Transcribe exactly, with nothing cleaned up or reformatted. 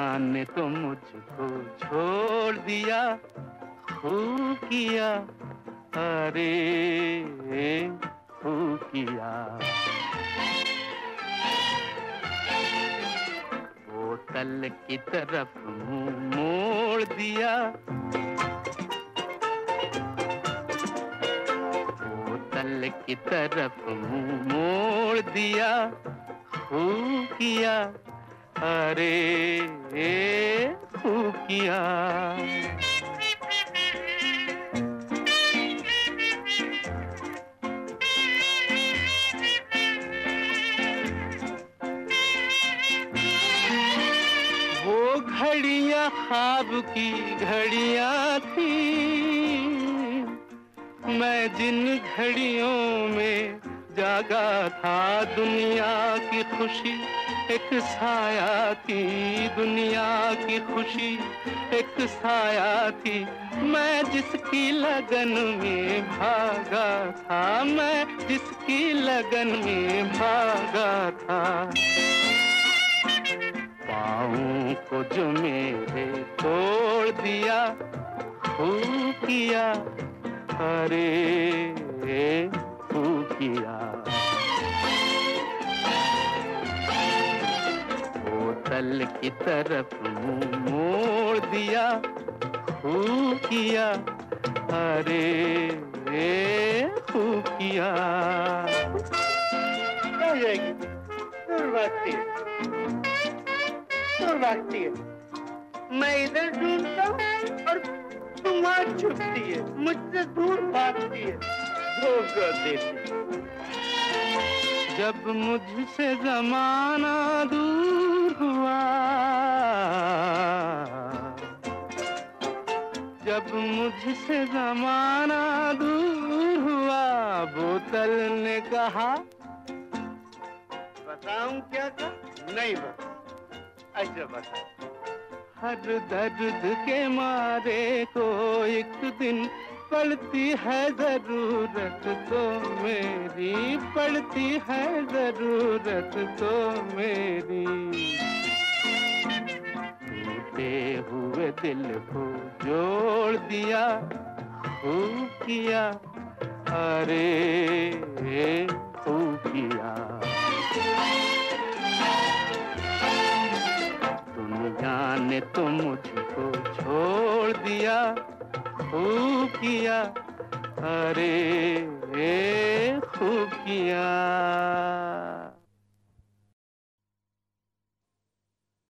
ने तो मुझको छोड़ दिया, खूब किया, अरे खूब किया। बोतल की तरफ मुंह मोड़ दिया, बोतल की तरफ मुंह मोड़ दिया, खूब किया, अरे खूब किया। वो घड़ियां ख्वाब की घड़ियां थी, मैं जिन घड़ियों में जागा था, दुनिया की खुशी एक साया थी, दुनिया की खुशी एक साया थी। मैं जिसकी लगन में भागा था, मैं जिसकी लगन में भागा था। पाँव को जो मेरे तोड़ दिया, खूब किया, अरे खूब किया। बोतल की तरफ मुंह मोड़ दिया, खूब किया, अरे खूब किया। क्या जाएगी? दूर भागती है, दूर भागती है। मैं इधर ढूंढता हूँ और तुम वहाँ छुपती है, मुझसे दूर भागती है, धोखा देती है। जब मुझसे ज़माना दूर हुआ, जब मुझसे ज़माना दूर हुआ, बोतल ने कहा, बताऊं क्या था? नहीं बता, अच्छा बता। हर दर्द के मारे को एक दिन पड़ती है जरूरत तो मेरी, पड़ती है जरूरत तो मेरी। टूटे हुए दिल को जोड़ दिया, खूब किया, अरे खूब किया। दुनिया ने तो मुझको छोड़ दिया, खूब किया, अरे खूब किया।